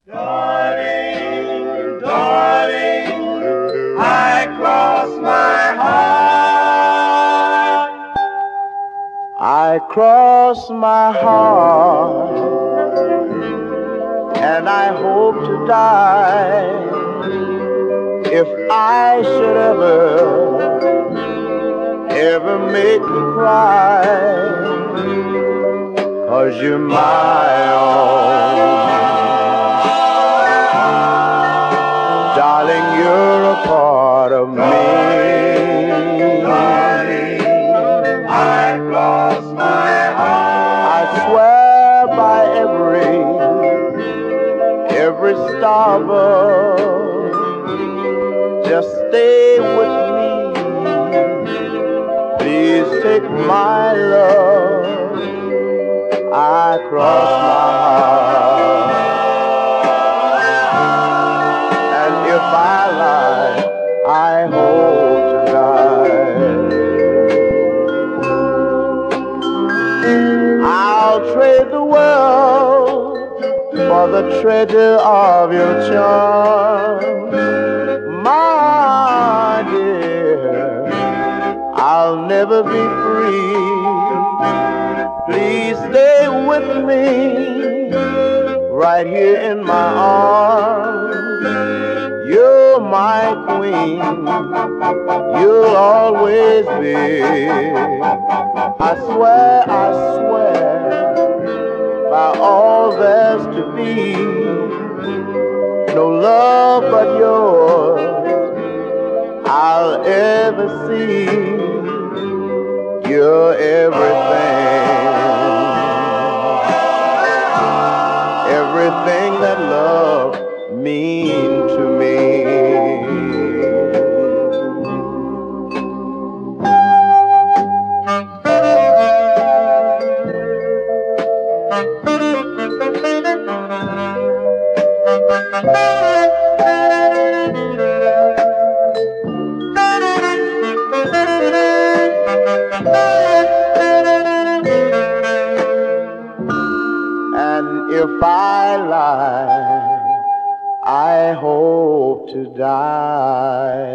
Darling, darling, I cross my heart. I cross my heart, and I hope to die if I should ever make you cry. 'Cause you're my own. Darling, you're a part of me. Darling, I cross my heart. I swear by every starboard, just stay with me. Please take my love. I cross my heart. If I lie, I hope to die. I'll trade the world for the treasure of your charm. My dear, I'll never be free. Please stay with me, right here in my arms. You're my queen, you'll always be. I swear, by all there's to be, no love but yours I'll ever see. You're everything that love means to me. And if I lie, I hope to die.